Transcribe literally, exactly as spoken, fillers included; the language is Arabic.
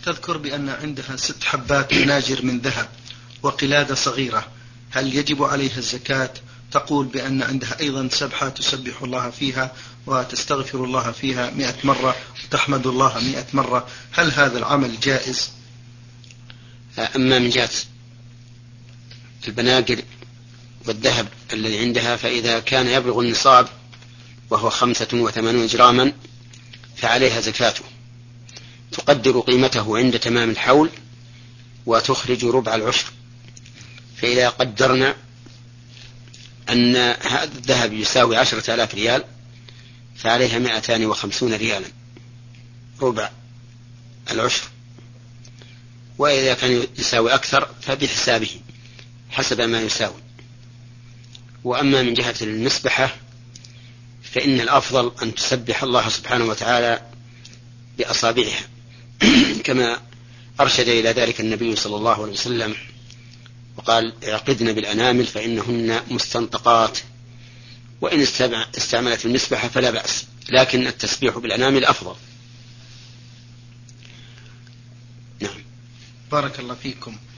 تذكر بأن عندها ست حبات مناجر من ذهب وقلادة صغيرة، هل يجب عليها الزكاة؟ تقول بأن عندها أيضا سبحة تسبح الله فيها وتستغفر الله فيها مئة مرة وتحمد الله مئة مرة، هل هذا العمل جائز؟ أما من جهة البناجر والذهب الذي عندها، فإذا كان يبلغ النصاب وهو خمسة وثمانون جراما فعليها زكاته، تقدر قيمته عند تمام الحول وتخرج ربع العشر. فإذا قدرنا أن هذا الذهب يساوي عشرة آلاف ريال فعليها مائتان وخمسون ريالا ربع العشر، وإذا كان يساوي أكثر فبحسابه حسب ما يساوي. وأما من جهة المسبحة فإن الأفضل أن تسبح الله سبحانه وتعالى بأصابعها كما أرشد إلى ذلك النبي صلى الله عليه وسلم وقال: اعقدن بالأنامل فإنهن مستنطقات. وإن استعملت المسبحة فلا بأس، لكن التسبيح بالأنامل أفضل. نعم. بارك الله فيكم.